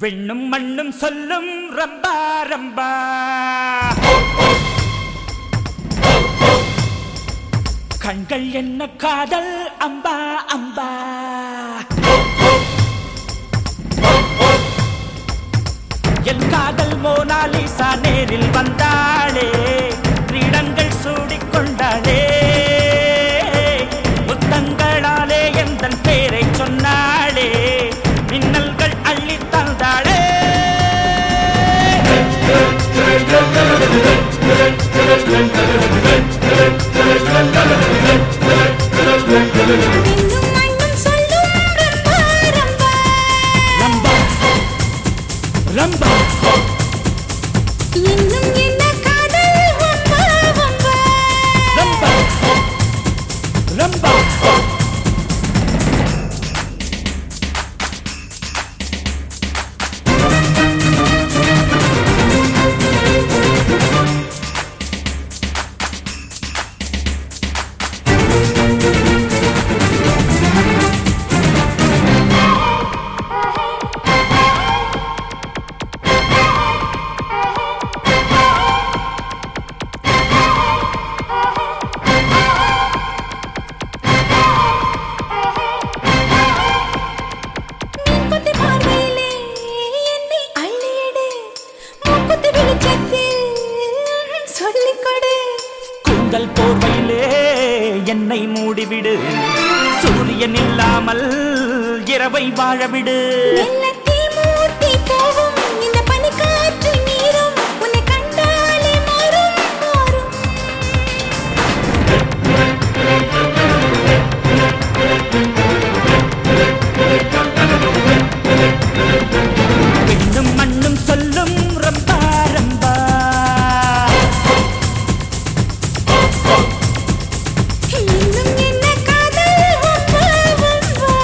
விண்ணும் மண்ணும் சொல்லும் ரம்பா ரம்பா கண்கள் என்ன காதல் அம்பா அம்பா என் காதல் மோனாலிசா நேரில் வந்தாளே கிரீடங்கள் சூடிக்கொண்டாளே முத்தங்களாலே எந்தன் பேரை சொன்னாளே மின்னல்கள் அள்ளி தந்தாளே ரம்பா இன்னும் என்ன காதல் வம்பா வம்பா ரம்பா ரம்பா கூந்தல் போர்வையிலே என்னை மூடிவிடு சூரியன் இல்லாமல் இரவை வாழவிடு விண்ணும் மண்ணும் சொல்லும் ரம்பா ரம்பா இன்னும் என்ன காதல் வம்பா வம்பா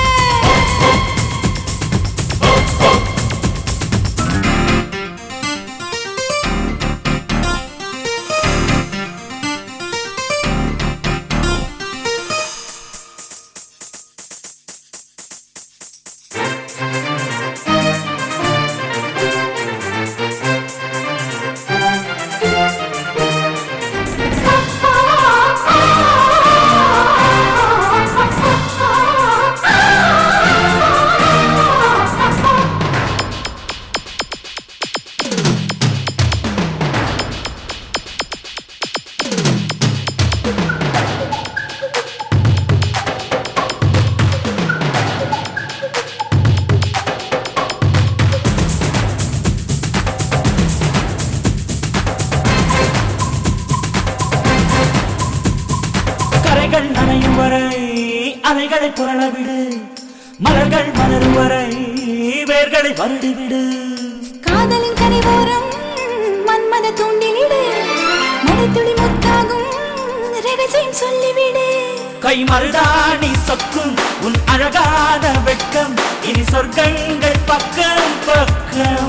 கரைகள் நனையும் வரை அலைகளை புரளவிடு மலர்கள் மலரும் வரை வேர்களை வருடிவிடு காதலின் கரைவோரம் மன்மத தூண்டிலிடு மழைத்துளி முத்தாகும் ரகசியம் சொல்லிவிடு கை மருதாணி சொக்கும் உன் அழகான வெட்கம் இனி சொர்க்கங்கள் பக்கம் பக்கம்